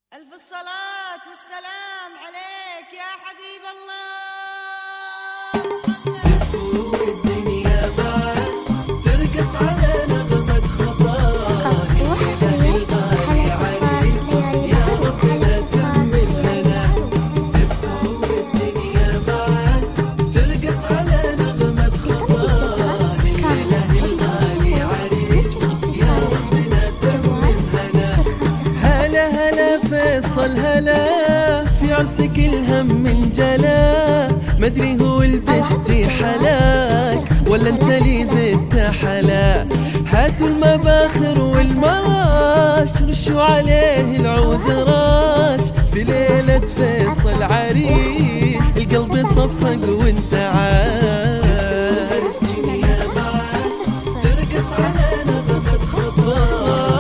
ألف الصلاة والسلام عليك يا حبيب الله. زفوا الدنيا معاك ترقص على نغمة خطاك. الغالي عريس يا ربنا تمم لنا. زفوا الدنيا معاك ترقص على نغمة خطاك. الغالي عريس يا ربنا تمم لنا. هلا هلا فيصل هلا في عرسك الهم انجلا. مدري هو البشتي حلاك ولا انت لي زدت حلا. هاتوا المباخر والمراش رشوا عليه العود راش. في ليلة فيصل عريس القلب صفق وانت عاش. الدنيا معاك ترقص على نغمة خطاك.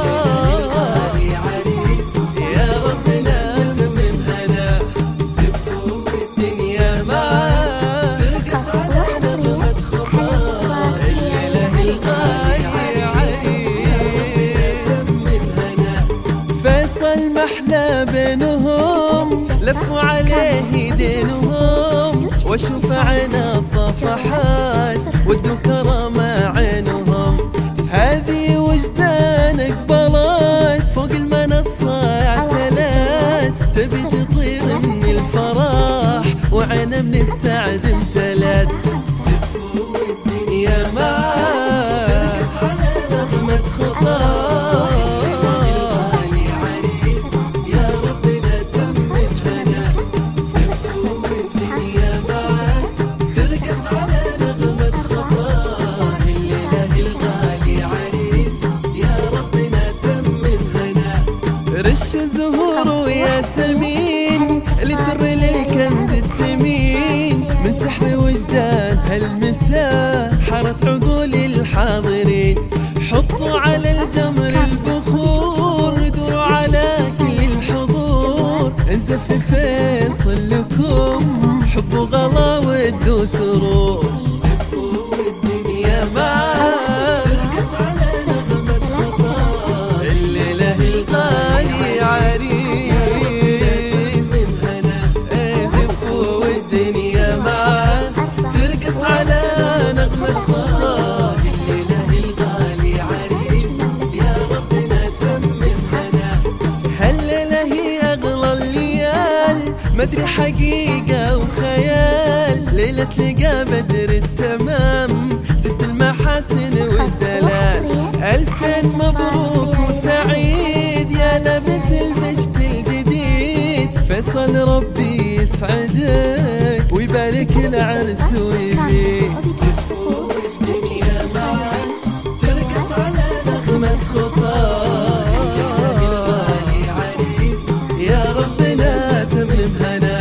المحلى بينهم لفوا عليه دينهم. واشوف عنا صفحات ودوا كرامة عينهم. هذه وجدانك بلات فوق المنصة اعتلات. تبي تطير من الفرح وعينا من السعد امتلت. زفوا الدنيا معاك نغمة خطاك. رش زهور وياسمين لتر للكنز الثمين. من سحر وجدان هالمساء حارت عقول الحاضرين. حطوا على الجمر البخور دوروا على كل الحضور. انزف فيصل لكم حب وغلا ود وسرور. زفوا الدنيا معاك مدري حقيقة وخيال. ليلة لقى بدر التمام ست المحاسن والدلال. ألفين مبروك وسعيد يا لابس البشت الجديد. فيصل ربي يسعدك ويبارك العرس ويبيك. زفوا الدنيا معاك ترقص على نغمة خطاك. يا ربنا تمم هنا.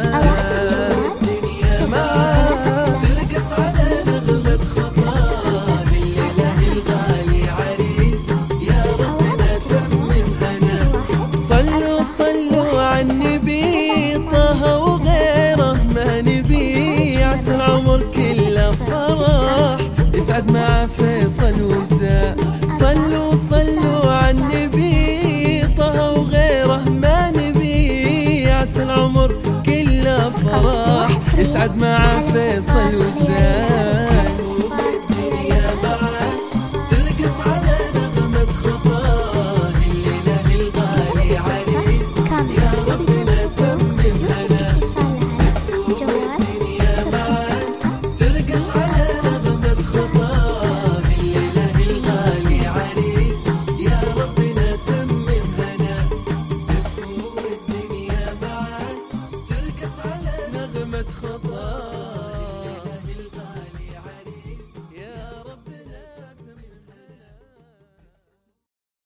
الدنيا معاك ترقص على نغمة خطاك. الغالي عريس يا ربنا تمم هنا. صلوا صلوا على النبي طه وغيره ما نبي. عسى العمر كله فرح يسعد مع فيصل وجده. صلوا صلوا على النبي طه وغيره ما نبي. عسى العمر كله فرح يسعد مع فيصل وجده. الدنيا معاك ترقص على نغمة خطاك. الغالي عريس يا ربنا تمم هنا. زفوا الدنيا معاك ترقص على نغمة خطاك. الغالي عريس يا ربنا تمم هنا. زفوا الدنيا معاك ترقص على نغمة خطاك.